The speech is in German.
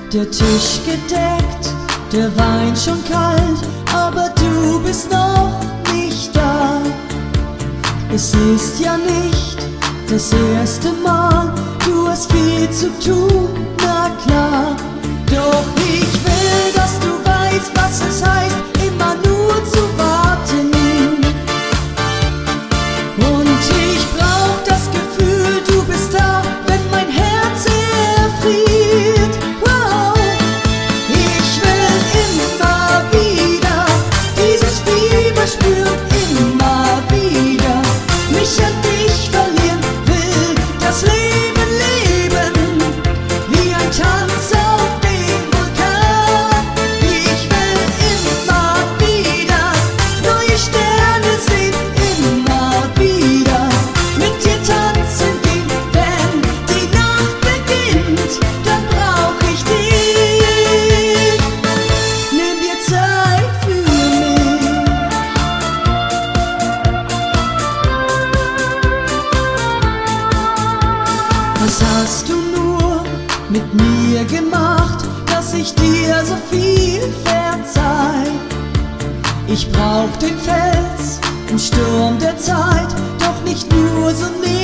Der Tisch gedeckt, der Wein schon kalt, aber du bist noch nicht da. Es ist ja nicht das erste Mal, du hast viel zu tun, na klar. Doch ich will, dass du weißt, was es heißt, immer nur zu warten. Und ich brauch das Gefühl, du bist da, wenn mein Herz erfriert. Wow. Ich will immer wieder dieses Fieber spüren, immer wieder mich an dich verlieren, will das Leben leben, wie ein Tanz auf dem Vulkan. Ich will immer wieder neue Sterne sehen, immer wieder mit dir tanzen gehen. Wenn die Nacht beginnt, dann brauch ich dich. Nimm dir Zeit für mich. Was hast du nur mit mir gemacht, dass ich dir so viel verzeih? Ich brauch den Fels im Sturm der Zeit, doch nicht nur so näher.